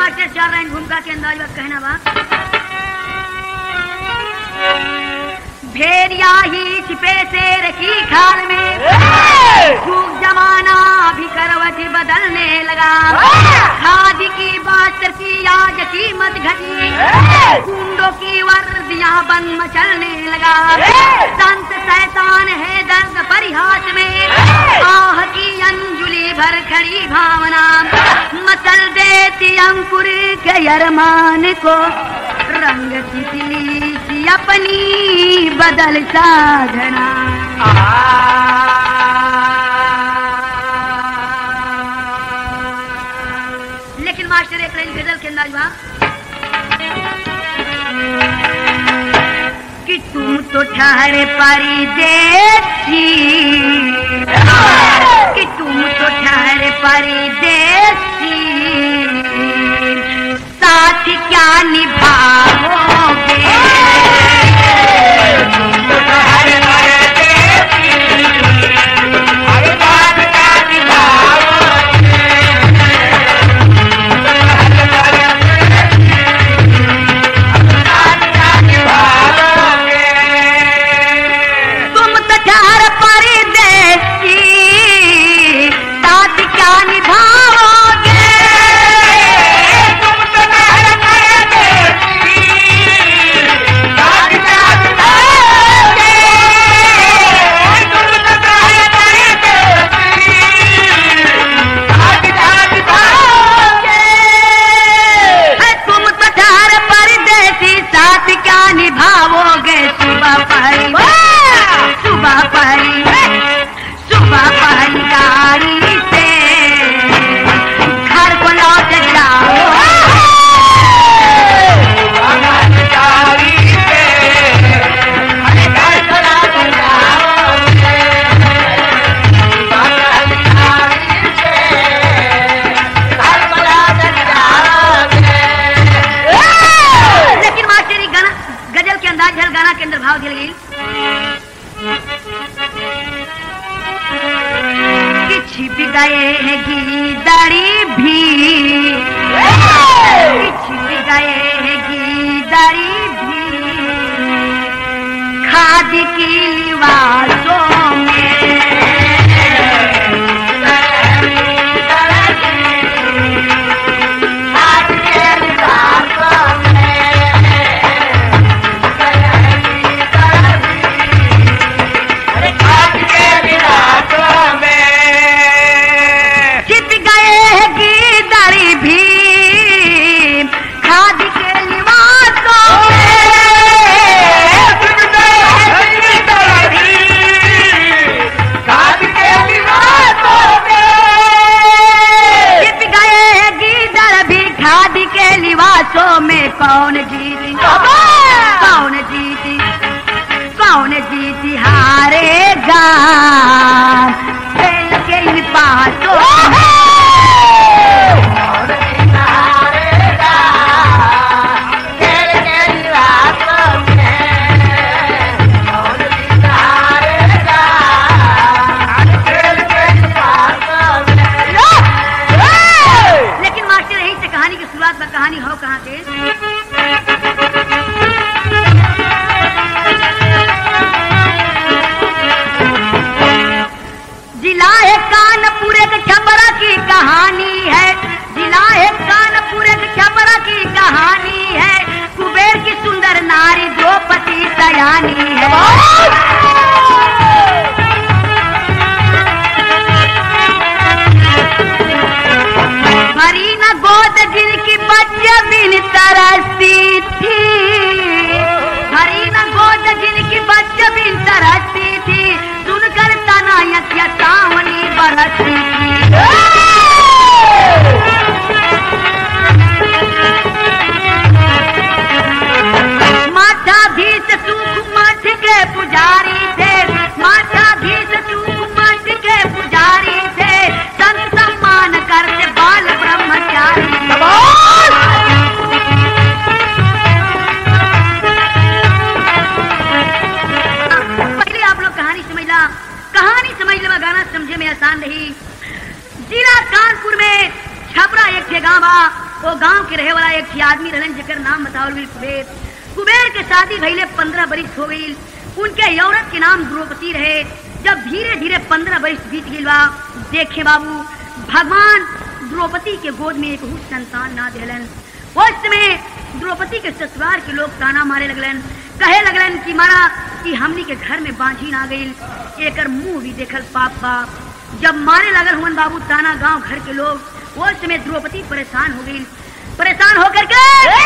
Master चल रहे हैं भूमिका के अंदाज में कहना बा भेड़िया ही छिपे से रखी खाल में भूख जमाना भी करवट बदलने लगा खादी की बात की आज कीमत घटी गुंडों की वर्दियां बन मचलने लगा संत शैतान है दर्द परिहास में आह की अंजुली भर खड़ी भावना मचल देती अंकुर के अरमान को रंग तितली सी अपनी बदल साधना लेकिन मास्टर एक रही गजल के अंदाज बा कि तुम तो ठहरे परदेसी कि तुम तो ठहरे परदेसी साथ क्या निभाओगे वो गांव के रहे वाला एक आदमी रहलन जेकर नाम बतावल गइल कुबेर। कुबेर के शादी भइले 15 बरिस हो गइल। उनके औरत के नाम द्रौपदी रहे। जब धीरे धीरे 15 बरिस बीत गइल बा, देखे बाबू भगवान द्रौपदी के गोद में एक संतान ना देलन। उस समय द्रौपदी के ससुराल के लोग ताना मारे लगलन, कहे लगलन कि मारा कि हमनी के घर में बांझी ना गइल, एकर मुंह भी देखल पाप बाप। जब मारे लगल हुन बाबू ताना गांव घर के लोग, उस समय द्रौपदी परेशान हो गई। परेशान होकर के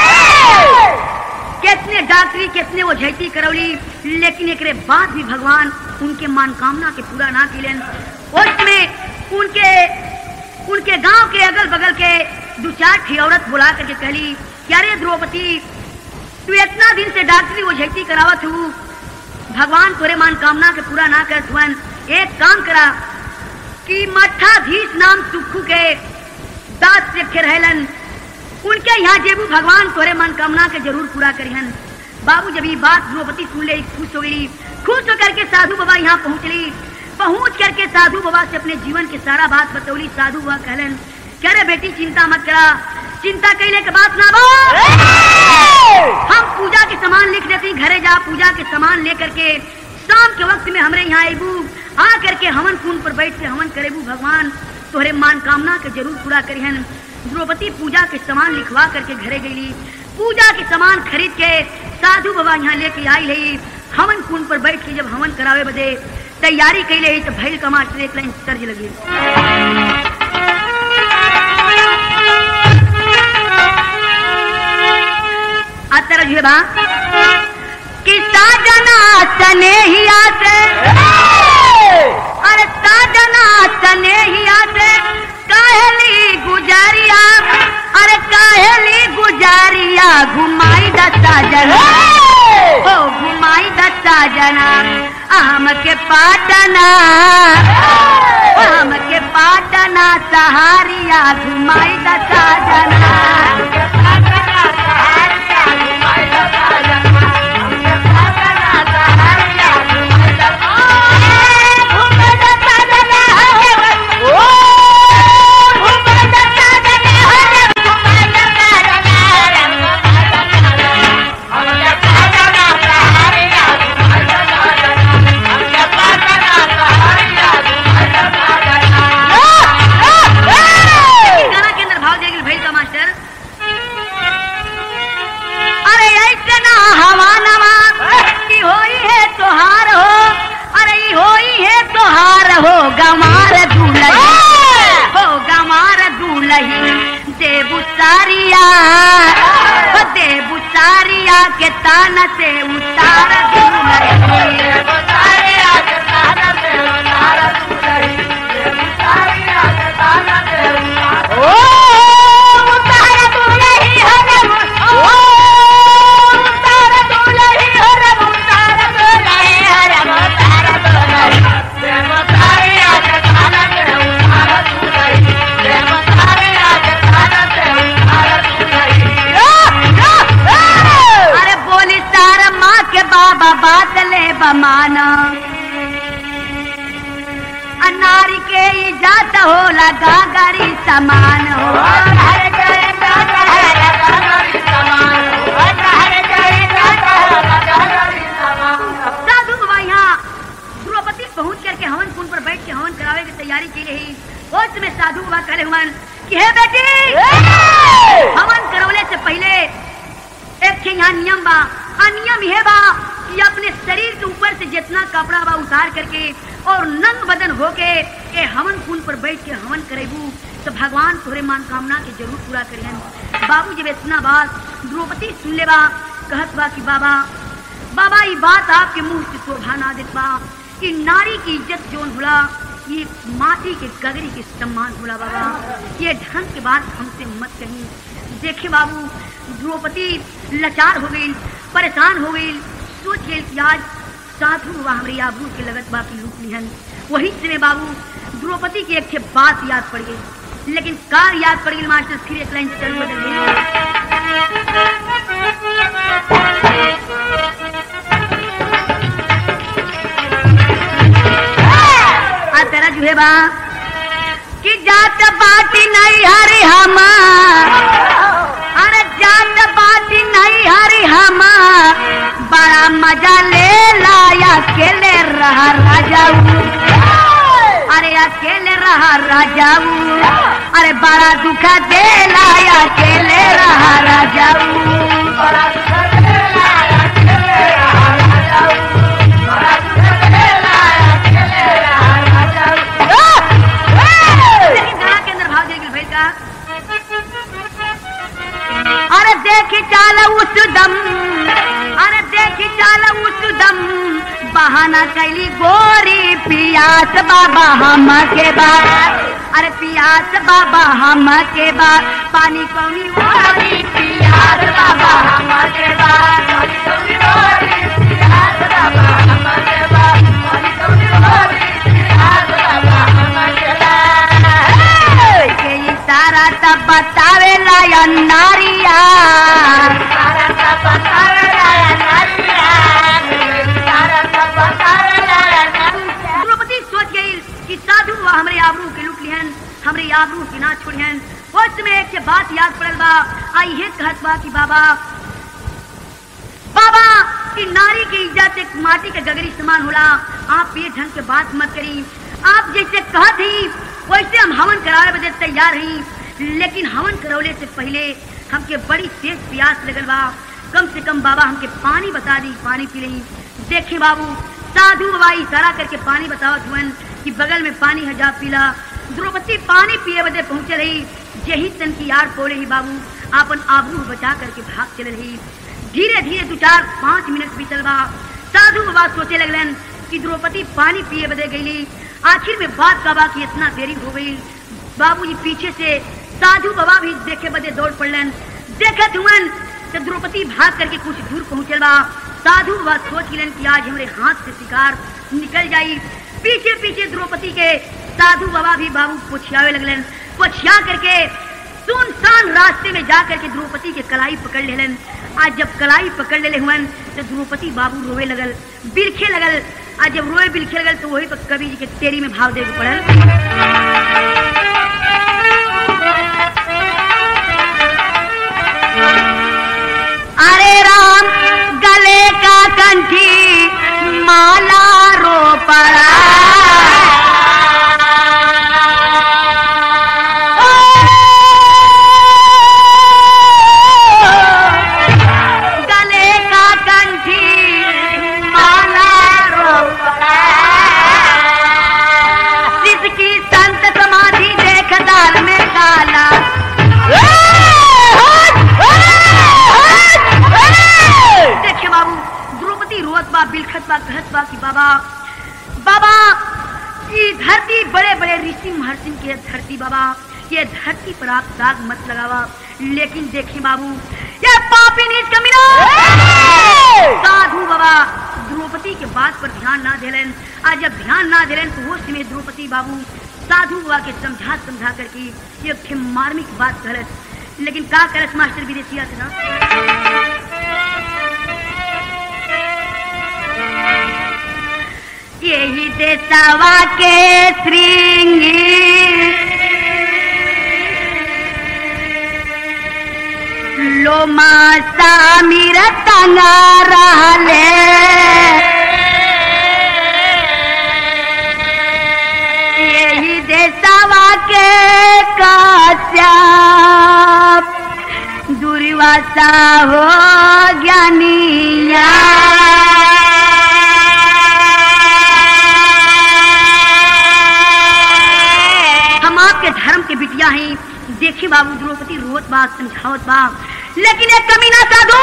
कितने डॉक्टरी कितने वो झैती करौली, लेकिन एक बाद भी भगवान उनके मनोकामना के पूरा ना किलन। उस समय उनके गांव के अगल बगल के 2-4 औरत बुला करके कहली, क्या रे द्रौपदी, तू इतना दिन से डॉक्टरी वो झैती करावत हूँ, भगवान तोरे मनोकामना के पूरा ना करत हुन, एक काम करा कि मठाधीश नाम सुखू के दास रखे रहलन, उनके यहाँ जेबू भगवान तोरे मनोकामना के जरूर पूरा करिहन। बाबू जब ये बात द्रौपदी सुन ले खुश हो गई। खुश होकर के साधु बाबा यहाँ पहुँचली। पहुँच करके साधु बाबा से अपने जीवन के सारा बात बतौली। साधु बाबा कहलन, कह रहे बेटी चिंता मत करा, चिंता कैले के बात ना बा, हम पूजा के सामान लिख देती, घरे जा पूजा के सामान लेकर के शाम के वक्त में हमरे यहाँ आबू, आ करके हवन कुंड पर बैठ के हवन करेबू, भगवान तोहरे मनोकामना के जरूर पूरा करिहन। द्रौपदी पूजा के सामान लिखवा करके घरे गईली। पूजा के सामान खरीद के साधु बाबा यहाँ लेके आई है। हवन कुंड पर बैठ के जब हवन करावे बदे तैयारी कैले तो भैल का मास्टर एक लाइन तर्ज लगी, तरज है बा कि साजना सनेहिया से, अरे साजना सनेहिया से काहेली गुजारिया, अरे काहेली गुजारिया घुमाई दस्ता जना, ओ घुमाई दस्ता जना आम के पाटना, आम के पाटना सहारिया घुमाई दस्ता जना। के ताना से उतार बमाना अनारी के इजात हो लगा गरी समान हो, साधु बाबा यहाँ द्रौपदी पहुँच करके हवन कुंड पर बैठ के हवन करावे की तैयारी की रही। उस में साधु बाबा करे हुए कि हे बेटी, हवन करवले से पहले एक यहाँ नियम बा, नियम यह बा कि अपने शरीर के ऊपर से जितना कपड़ा बा उतार करके और नंग बदन होके ए हवन कुंड पर बैठ के हवन करेबू तो भगवान तोरे मनोकामना के जरूर पूरा करियन। बाबू जब इतना बात द्रौपदी सुन ले बा, कहत बा कि बाबा ये बात आपके मुंह से शोभा ना देत बा कि नारी की इज्जत जोन होला ये माटी के गगरी के सम्मान होला बाबा, ये ढंग के बात हमसे मत कही। देखे बाबू द्रौपदी लाचार हो गई, परेशान हो गई, सोच गई कि आज साधु बाबा हमारी आबरू के लगत बा की लूट लिहन। वही समय बाबू द्रौपदी की एक बात याद पड़ गई, लेकिन कार याद पड़ गई मास्टर फिर एक लाइन चल बदल तेरा जो है बा कि जात बाटी नहीं हरे हमा अकेले रहा राजाऊ, अरे बड़ा दुख देला अकेले रहा राजाऊ, बड़ा दुख देला अकेले रहा राजाऊ, बड़ा दुख देला अकेले रहा राजाऊ। लेकिन गाना के अंदर भाव देगी भाई का, अरे देखी चाल उस दम, अरे देखी चाल उस दम, बहाना कैली गोरी पियास बाबा हम के बाद, अरे पियास बाबा हम के बाद, पानी कौनी गोरी पियास बाबा हम के बाद, पानी कौनी गोरी पियास बाबा हम के बाद, पानी कौनी गोरी पियास बाबा हम के बाद। के इशारा तब बतावे ला नारिया, इशारा तब बतावे ला नारिया, द्रौपदी सोच गई कि साधु हमरे आबरू के लूट लिहन, हमरे आबरू के ना छोड़िहन। उस में एक बात याद पड़ल बा, आई है कहत बा कि बाबा बाबा कि नारी की इज्जत एक माटी के गगरी समान होला, आप ये ढंग के बात मत करी, आप जैसे कहत ही वैसे हम हवन करावे बदे तैयार हई, लेकिन हवन करौले से पहले हमके बड़ी तेज प्यास लगल बा, कम से कम बाबा हमके पानी बता दी, पानी पी रही। देखे बाबू साधु बाबा इशारा करके पानी बताओ जुअन कि बगल में पानी है, जा पीला। द्रौपदी पानी पिए बदे पहुंचे रही, यही तन की यार पोले ही बाबू आपन आबरू बचा करके भाग चल रही। धीरे धीरे 2-4-5 मिनट बीतल बा, साधु बाबा सोचे लगलन कि द्रौपदी पानी पिए बदे गईली, आखिर में बात का बा कि इतना देरी हो गई। बाबूजी पीछे से साधु बाबा भी देखे बदे दौड़ पड़लन, देखत हुअन तो द्रौपदी भाग करके कुछ दूर पहुंचल बा। साधु बाबा सोच गिलन कि आज हमरे हाथ से शिकार निकल जाई। पीछे पीछे द्रौपदी के साधु बाबा भी बाबू पोछियावे लगलन, पोछिया करके सुनसान रास्ते में जा करके द्रौपदी के कलाई पकड़ लेलन। आज जब कलाई पकड़ ले हुअन तो द्रौपदी बाबू रोवे लगल, बिलखे लगल। आज जब रोए बिलखे लगल तो वही पर कवि जी के तेरी में भाव देवे पड़ल। अरे राम गले का कंठी माला रो पड़ा, गले का कंठी माला रो पड़ा, जिसकी संत समाधि देख दाल में काला। देखिए बाबू द्रौपदी रोत बा, बिलखत बा, कहत बा कि बाबा बाबा ये धरती बड़े बड़े ऋषि महर्षि के धरती, बाबा ये धरती पर आप दाग मत लगावा। लेकिन देखिए बाबू ये पापी नीच कमीना साधु बाबा द्रौपदी के बात पर ध्यान ना देलन। आज जब ध्यान ना देलन तो वो समय द्रौपदी बाबू साधु बाबा के समझा करके ये मार्मिक बात कहलत, लेकिन का करत मास्टर विदेशिया से ना। यही देशवा के श्रृंगी लोमा सामीर तंगा रहले, यही देशवा के काश्यप दुर्वासा हो ज्ञानिया। के धर्म के बिटिया हैं। देखी बाबू द्रौपदी रोत बा, समझावत बा, लेकिन एक कमीना साधु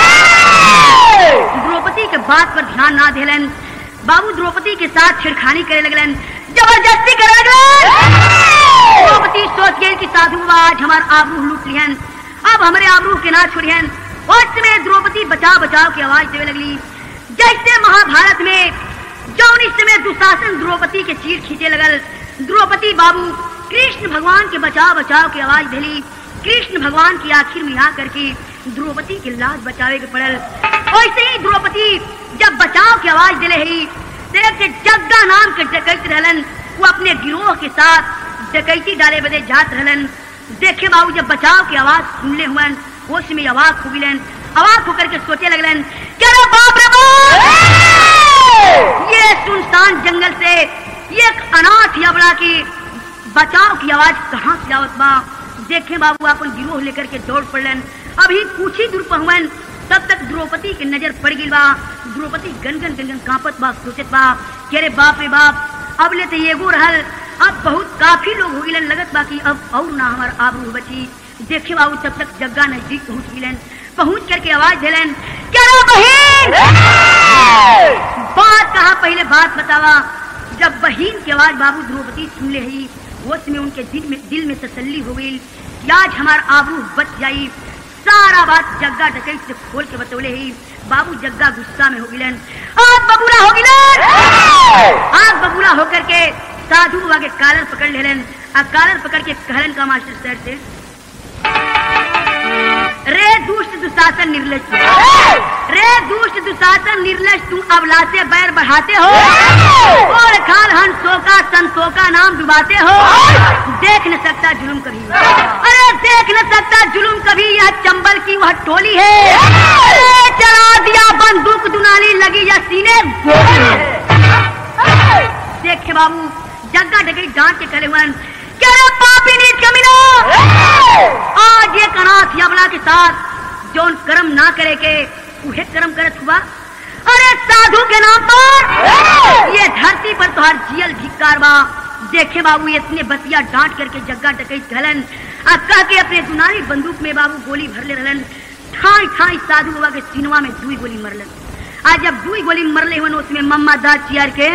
द्रौपदी के बात पर ध्यान ना देलन। बाबू द्रौपदी के साथ छेड़खानी करे लगलन, जबरदस्ती करे लगलन। द्रौपदी सोच गई कि साधु आज हमार आबरू लूट लिहन, अब हमारे आबरू के ना छोड़िहन। उस समय द्रौपदी बचाव बचाव की आवाज देवे लगली, जैसे महाभारत में जौन इस समय दुशासन द्रौपदी के चीर खींचे लगल। द्रौपदी बाबू कृष्ण भगवान के बचाव बचाव की आवाज दिली। कृष्ण भगवान की आखिर में आकर के द्रौपदी की लाज बचावे के पड़ल। वैसे ही द्रौपदी जब बचाव की आवाज दिले ही जग्गा नाम के डकैत रहलन, वो अपने गिरोह के साथ डकैती डाले बदे जात रहलन। देखे बाबू जब बचाव की आवाज सुनले हुए होश में अवाक हो गिलन। अवाक होकर के सोचे लगलन, क्या बाप रे बाप, ये सुनसान जंगल से एक अनाथ यबड़ा की बचाव की आवाज कहाँ से आवत बा। देखे बाबू अपन गिरोह लेकर के दौड़ पड़लन। अभी कुछ ही दूर पहुंचन तब तक द्रौपदी के नजर पड़ गई बा। द्रौपदी गनगन गनगन कांपत बा, सोचत बा कि अरे बाप रे बाप, अब ले तो एगो रहल, अब बहुत काफी लोग हो गिलन, लगत बा कि अब और ना हमार आबरू बची। देखे बाबू तब तक जग्गा नजदीक पहुंच गिलन। पहुंच करके आवाज दिलन, क्या बहन, बात कहा, पहले बात बतावा। जब बहन की आवाज बाबू द्रौपदी सुन ले ही, उसमें उनके दिल में तसल्ली हो गई कि आज हमार आबरू बच जाई। सारा बात जग्गा डकैत से खोल के बतौले ही। बाबू जग्गा गुस्सा में हो गिलन, आग बबूला हो गिलन। आग बबूला होकर के साधु बाबा के कालर पकड़ लेलन। कालर पकड़ के कहलन का मास्टर सर से, रे दुष्ट दुशासन निर्लज, रे दुष्ट दुशासन निर्लज, तुम अबला से बैर बढ़ाते हो और खाल हंसों का संतों का नाम डुबाते हो। देख न सकता जुल्म कभी, अरे देख न सकता जुल्म कभी, यह चंबल की वह टोली है। अरे चला दिया बंदूक दुनाली लगी या सीने देखे बाबू जग्गा डकैत डांट के करे हुए, क्या पापी नीच कमीना, आज ये अनाथ यबला के साथ जौन कर्म ना करे के उहे कर्म करत हुआ। अरे साधु के नाम पर ये धरती पर तुहार जियल धिक्कार बा। देखे बाबू इतने बतिया डांट करके जग्गा डकैत कहलन, कह के अपने दुनाली बंदूक में बाबू गोली भरले रहलन। ठाई ठाई साधु बाबा के सीनवा में 2 गोली मरलन। आज जब 2 गोली मरले हुए उसमें मम्मा दाद चियार के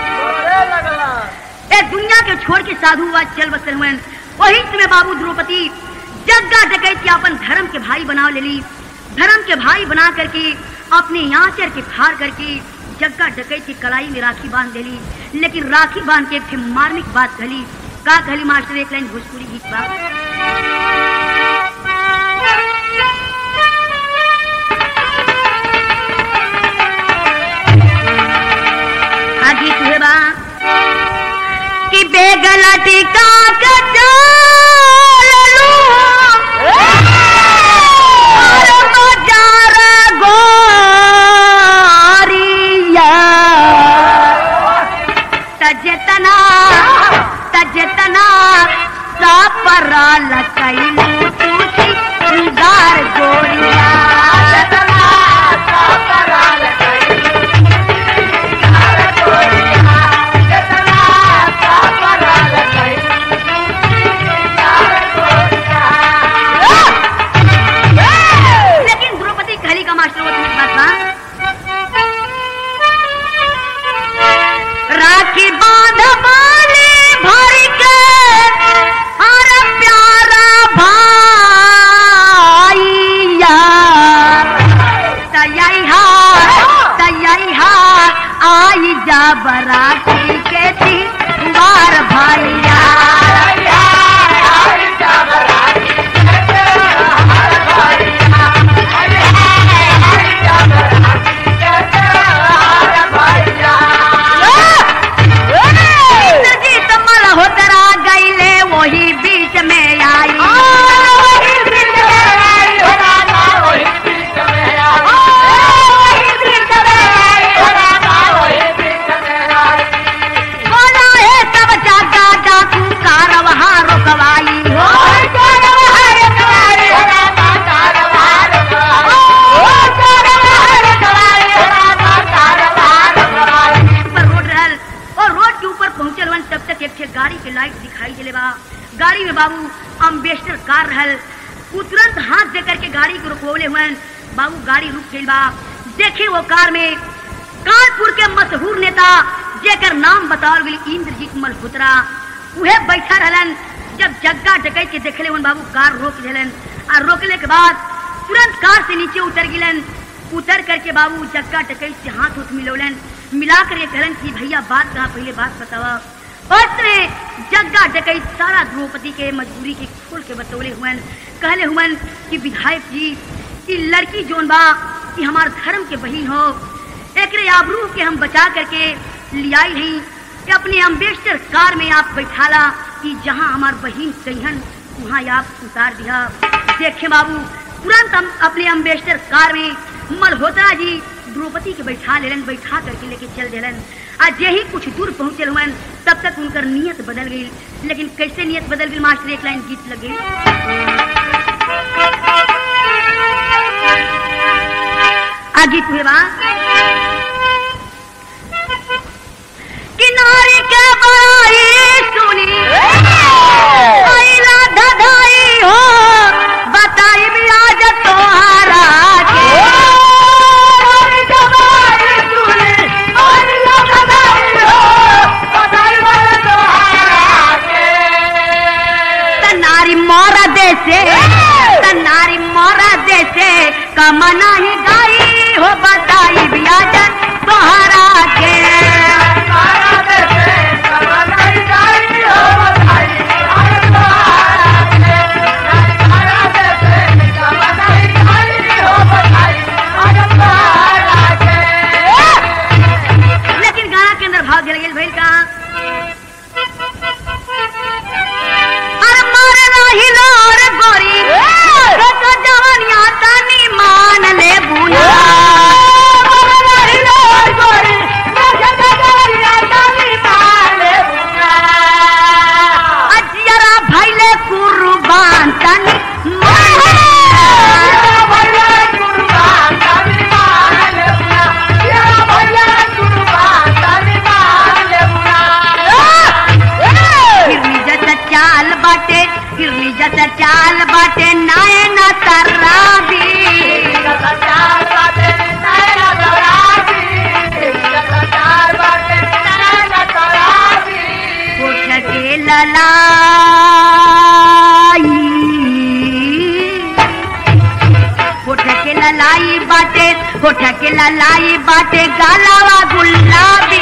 ए दुनिया के छोड़ के साधु बाबा चल बसल हुए। वही समय बाबू द्रौपदी जग्गा डकैत के अपन धर्म के भाई बना ले ली। धर्म के भाई बना करके अपने आंचर के फाड़ करके जग्गा डकैत की कलाई में राखी बांध दे ली। लेकिन राखी बांध के फिर मार्मिक बात कहली, का कहली मास्टर, एक लाइन भोजपुरी गीत बा, गीत हुए बा कि बेगला टिका का तजना सापरा लकैलू तुझी उदार गोरिया, लेकिन द्रौपदी कहली का मास्टर वो तुम्हें बात बा, राखी बांध बाले भर के अरे प्यारा भाईया, तैया आई जा बराती के दीवार भाईया, वही बीच में आई, बोला है सब जागा डाकू कार वहाँ रुकवाई, और रोड के ऊपर पहुंचल वन तब तक एक गाड़ी के लाइट दिखाई दिले बा। गाड़ी में बाबू अम्बेसडर कार रहल। तुरंत हाथ दे करके गाड़ी को रुकवले हुए। बाबू गाड़ी रुक गई बा। देखे वो कार में कानपुर के मशहूर नेता जेकर नाम बताओ गई इंद्रजीत मल्होत्रा, उहे बैठा रहलन। जब जग्गा डकैत के देखले हुन बाबू कार रोक दिलन और रोकले के बाद तुरंत कार से नीचे उतर गिलन। उतर करके बाबू जग्गा डकैत से हाथ उठ मिलौलन, मिला कर ये कहलन कि भैया बात कहा, पहले बात बतावा। उसने जग्गा डकैत सारा द्रौपदी के मजबूरी के खोल के बतौले हुए। कहले हुए कि विधायक जी ये लड़की जोन बा कि हमार धर्म के बहिन हो, एकरे आबरू के हम बचा करके लियाई नहीं कि अपने अम्बेसडर कार में आप बैठाला कि जहाँ हमार बहिन कहिन वहाँ आप उतार दिया। देखे बाबू तुरंत हम अपने अम्बेसडर कार में मल्होत्रा जी द्रौपदी के बैठा लेलन, बैठा करके लेके चल देलन। आज यही कुछ दूर पहुंचल हुआ तब तक उनकर नियत बदल गई। लेकिन कैसे नियत बदल गई मास्टर, एक लाइन गीत लग गई। गीत हुए बा किनारे के बड़ाई सुनी आइला धधाई हो बताई भी आज तोहारा तन्नारी मोरा देसे कमना ही गाई हो बताई बियाज तोहरा के लेकिन गाना के अंदर भाव गिर गई भाई का चाल बाटे नायन तराबी कोठ के ललाई बाटे गालावा गुलाबी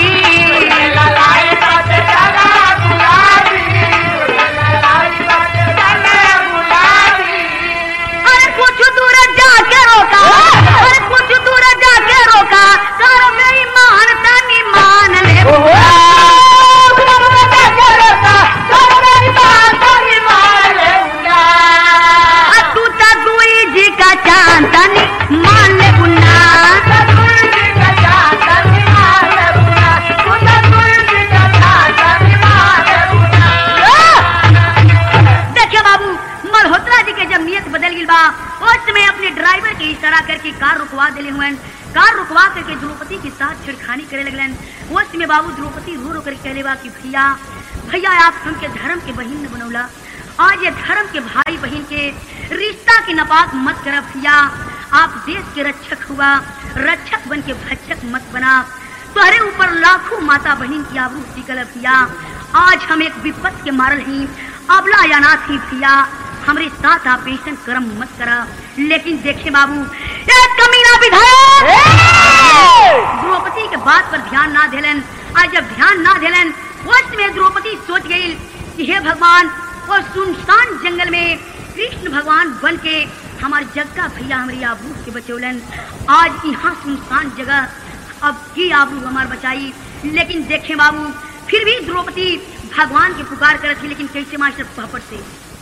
कार रुकवा दिले हुए। कार रुकवा करके द्रौपदी के साथ छिड़खानी करे लगलन। उस में बाबू द्रौपदी रो रो कर कहले बा कि भैया भैया आप हमके धर्म के बहिन न बनौला, आज ये धर्म के भाई बहन के रिश्ता के नपाक मत कर भैया। आप देश के रक्षक हुआ, रक्षक बन के भक्षक मत बना। तुम्हारे ऊपर लाखों माता बहन की आबरू टिकल भैया। आज हम एक विपत के मारल ही अबला या नाथ ही भैया, हमारे साथ आप ऐसा कर्म मत करा। लेकिन देखे बाबू एक कमीना विधायक द्रौपदी के बात पर ध्यान ना देलन। आज जब ध्यान ना देलन उस में द्रौपदी सोच गई कि हे भगवान, और सुनसान जंगल में कृष्ण भगवान बन के हमारे जग का भैया हमारी आबरू के बचौलन। आज यहाँ सुनसान जगह अब की आबरू हमार बचाई। लेकिन देखे बाबू फिर भी द्रौपदी भगवान के पुकार करत थी। लेकिन कैसे मास्टर पापड़ से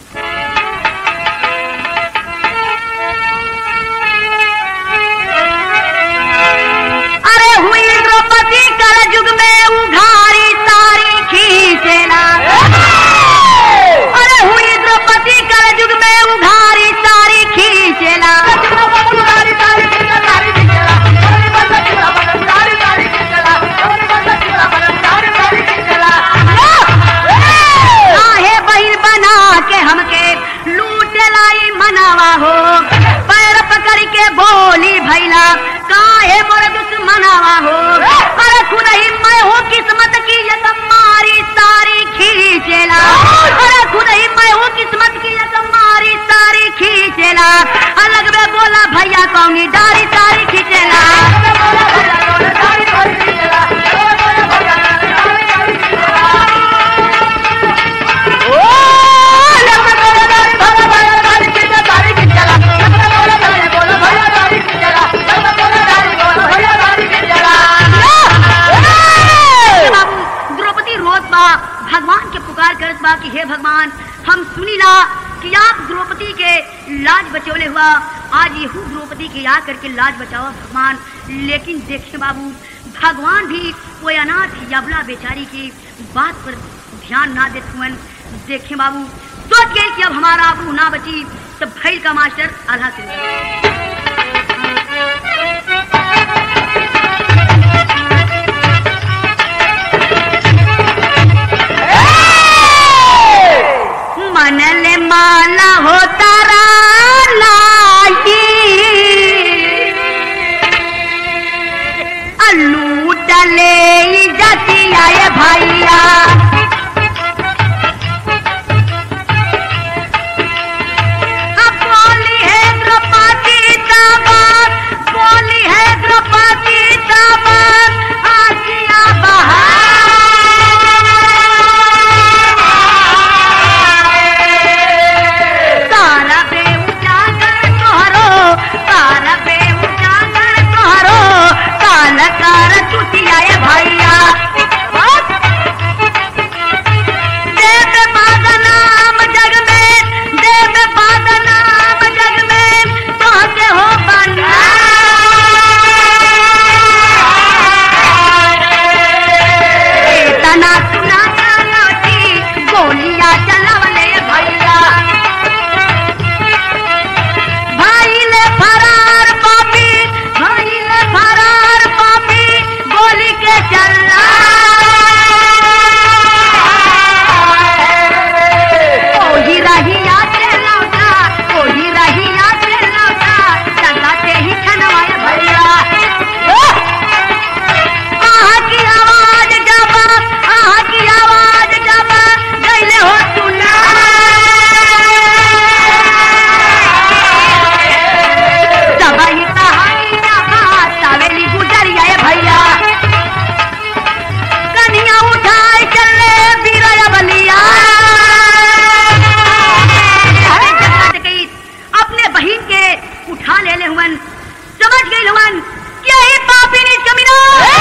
अरे हुई द्रौपदी कल युग में उघारी सारी खींचेला। अरे हुई द्रौपदी कल युग में उघारी सारी खींचेला। काहे बहिर बना के हमके लूट लाई मनावा हो, पैर पकड़ के बोली भैला काहे मोर दुश्मनावा हो। अरे खुद ही मैं हूँ किस्मत की यकम मारी सारी खींचेला। अरे खुद ही मैं हूँ किस्मत की यकम मारी सारी खींचेला। अलग में बोला भैया कौनी डारी सारी खींचेला। भगवान के पुकार करत बा कि हे भगवान, हम सुनीला कि आप द्रौपदी के लाज बचौले हुआ, आज यहू द्रौपदी के आ करके लाज बचाओ भगवान। लेकिन देखिए बाबू, भगवान भी कोई अनाथ यबला बेचारी की बात पर ध्यान ना देते हुए देखे बाबू सोच गए कि अब हमारा आबरू ना बची, तो भैल का मास्टर आधा से मनले माला हो तारा अल्लू डले जाती आए भैया। अब बोली है द्रौपदी दामाद, बोली है द्रौपदी दामाद, आसिया बहार तारा बे उजागर तोहरो, तारा बे उजागर तोहरो कालकार टूटिया भैया। देव बाद नाम जग में, देव बाद नाम जग में तोहते हो बना। तना सुना लौटी गोलियां चलवले भैया। भाई ले फरार पापी, भाई ले फरार पापी गोली के चलना। ओही रहिया से लौटा, ओही रहिया से लौटा लगाते ही खनवाए भैया। आहा की आवाज जब, आहा की आवाज जब गईले हो सुना। सबही कहानी सावेली गुजरिया भैया। कन्या उठाए चले बीरा बलिया। अपने बहन के उठा ले हुवन, समझ गई हुवन क्या ही पापी ने कमीना।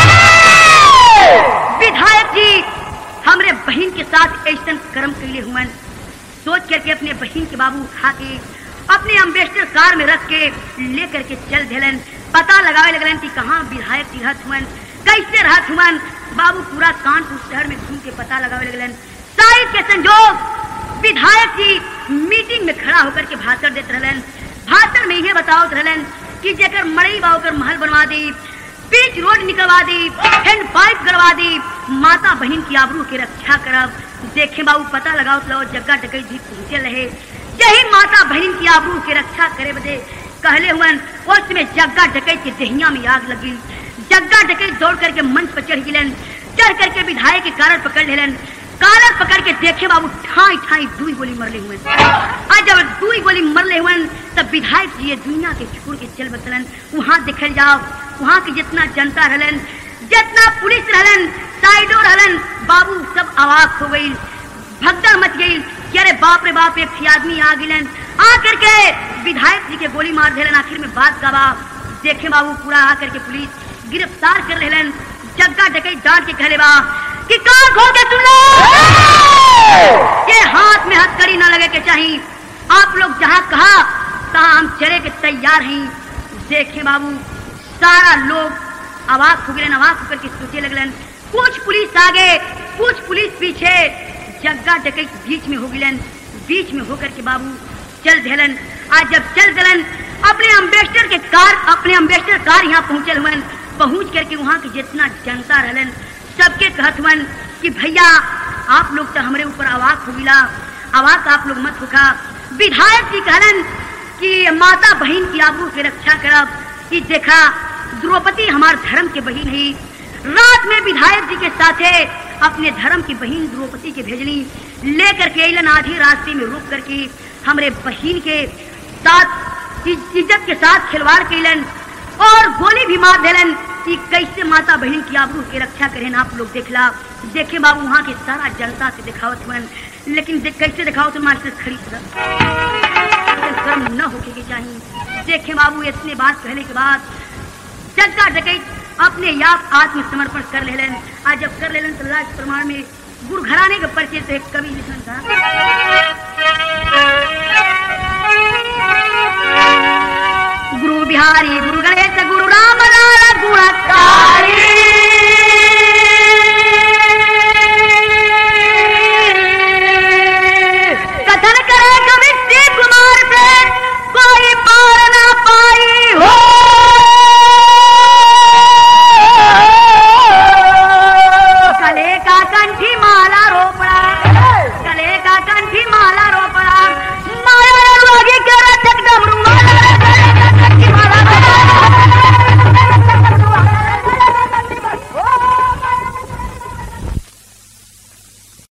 विधायक जी हमरे बहन के साथ ऐसा कर्म कैले हुवन, सोच करके अपने बहन के बाबू उठा के अपने अम्बेसडर कार में रख के लेकर के चल देलन। पता लगावे लगलन कि कहाँ विधायक जी रहत हुवन, कैसे रहत हुवन। बाबू पूरा कानपुर शहर में घूम के पता लगावे लगलन। शायद के संजोग विधायक जी मीटिंग में खड़ा होकर के भाषण देते रहलन। भाषण में यह बतावत रहलन कि जेकर मड़ई बा ओकर महल बनवा दी, बीच रोड निकलवा दी, हैंड पाइप करवा दी, माता बहन की आबरू की रक्षा करब। देखे बाबू पता लगावत लो जग्गा डकैत भी पहुंचे रहे। यही माता बहन की आबरू की रक्षा करे बदे कहले हुवन। उसमें जग्गा डकैत के देहिया में आग लगी। जग्गा डकैत दौड़ करके मंच पर चढ़ गिलन, चढ़ करके विधायक के कालर पकड़ लेलन। कालर पकड़ के देखे बाबू ठाई ठाई दुई गोली मरले हुए। आज जब दुई गोली मरले हुए तब विधायक जी ये दुनिया के छोड़ के चल बतलन। वहाँ देखल जाओ, वहाँ की जितना जनता रहलन, जितना पुलिस रहलन, साइडो रहलन, बाबू सब अवाक हो गई, भगदड़ मच गई कि अरे बाप रे बाप एक आदमी आ गिलन। आ करके विधायक जी के गोली मार देलन। आखिर में बात का बाप देखे बाबू पूरा आकर के पुलिस गिरफ्तार कर लेलन। जग्गा डकैत डांट के कहले बा कि कान खोल के सुन लो, ये हाथ में हथकड़ी न लगे के चाहिए। आप लोग जहाँ कहा तहाँ हम चले के तैयार हैं। देखे बाबू सारा लोग अवाक हो गए, अवाक होकर के सोचे लगलन। कुछ पुलिस आगे, कुछ पुलिस पीछे, जग्गा डकैत बीच में हो गिलन। बीच में होकर के बाबू चल देलन। आज जब चल देलन अपने अम्बेसडर कार यहाँ पहुंचल हुए। पहुंच करके वहाँ की जितना जनता रहलन सबके कहत हुवन कि भैया आप लोग तो हमारे ऊपर अवाक हो गिला, अवाक आप लोग मत होखा। विधायक जी कहलन कि माता बहन की आबरू की रक्षा करब। कि देखा द्रौपदी हमार धर्म के बहन है। रात में विधायक जी के साथे अपने धर्म की बहन द्रौपदी के भेजनी लेकर के अलन। आधी रास्ते में रोक करके हमरे बहन के साथ इज्जत के साथ खिलवाड़ कैलन और गोली भी मार देलन। कि कैसे माता बहन की आबरू की रक्षा करें आप लोग देखला। देखे बाबू वहाँ के सारा जनता से दिखावत हुए, लेकिन कैसे दिखावत मास्टर खड़ी कर्म न होके के चाहिए। देखे बाबू इतने बात कहने के बाद जग्गा डकैत अपने आप आत्मसमर्पण कर लेलन। आज जब कर लेलन तो लाज प्रमाण में गुरु घराने के परिचय से एक कवि लिखन था। सारी